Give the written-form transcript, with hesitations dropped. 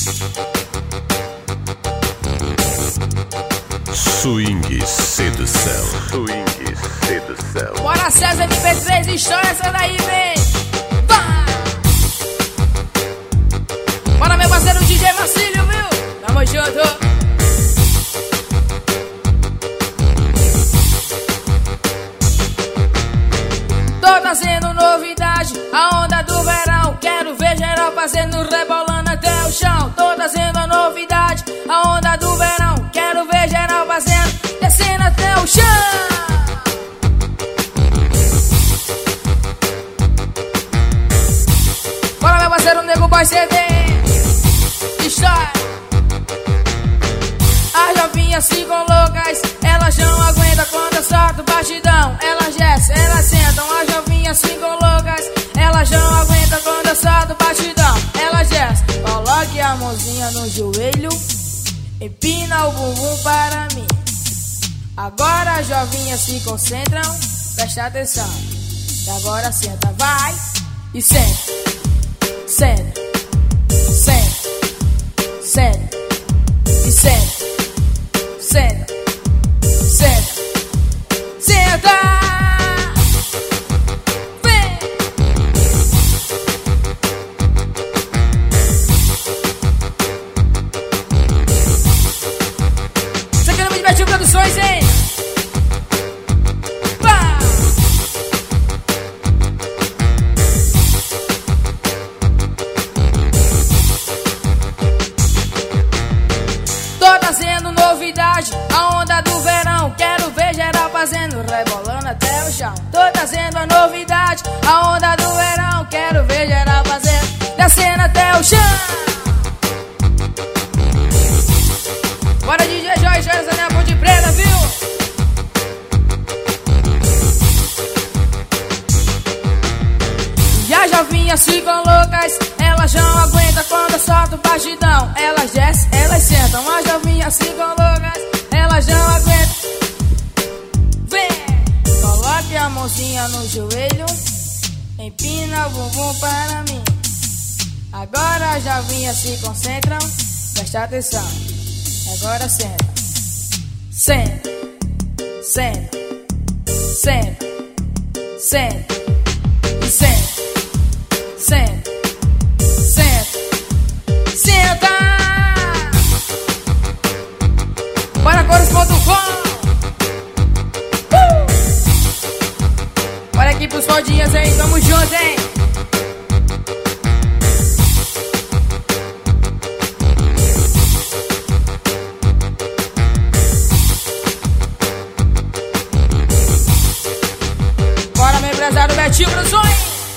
Swing Sedução. Swing Sedução. Bora César MP3, estoura essa daí, vem. Vai! Bora meu parceiro DJ Marcílio, viu? Tamo junto. Tô trazendo novidade, a onda do verão. Quero ver geral fazendo rebolando até o chão. Tô trazendo a novidade, a onda do verão. Quero ver geral fazendo, descendo até o chão. Bora meu parceiro Nego Boy CD. História. As novinhas ficam loucas, elas não aguentam quando eu solto o batidão. Elas descem, elas sentam, as novinhas ficam loucas, elas não aguentam quando eu solto o batidão. Elas descem, coloque a mãozinha no joelho, empina o bumbum para mim. Agora as novinhas se concentram, presta atenção. E agora senta, vai e senta, senta, senta, senta e senta. Senta, senta, senta. Vem. Isso aqui não me divertiu produções, hein? Pá. Tô trazendo novidade, a onda do verão. Quero ver geral fazendo, rebolando até o chão. Tô trazendo a novidade, a onda do verão. Quero ver geral fazendo, descendo até o chão. Bora DJ Joyce, essa minha ponte preta, viu? E as novinhas ficam loucas, elas não aguentam quando eu solto o batidão. Elas descem, elas sentam, as novinhas ficam loucas, elas não aguentam. Vem! Coloque a mãozinha no joelho, empina o bumbum para mim. Agora as novinhas se concentram, presta atenção. Agora senta, senta, senta, senta, senta e senta, senta, senta, senta. Bora Coros.com. Bora aqui pros fodinhas aí, tamo junto, hein? Bora meu empresário Betinho Produções.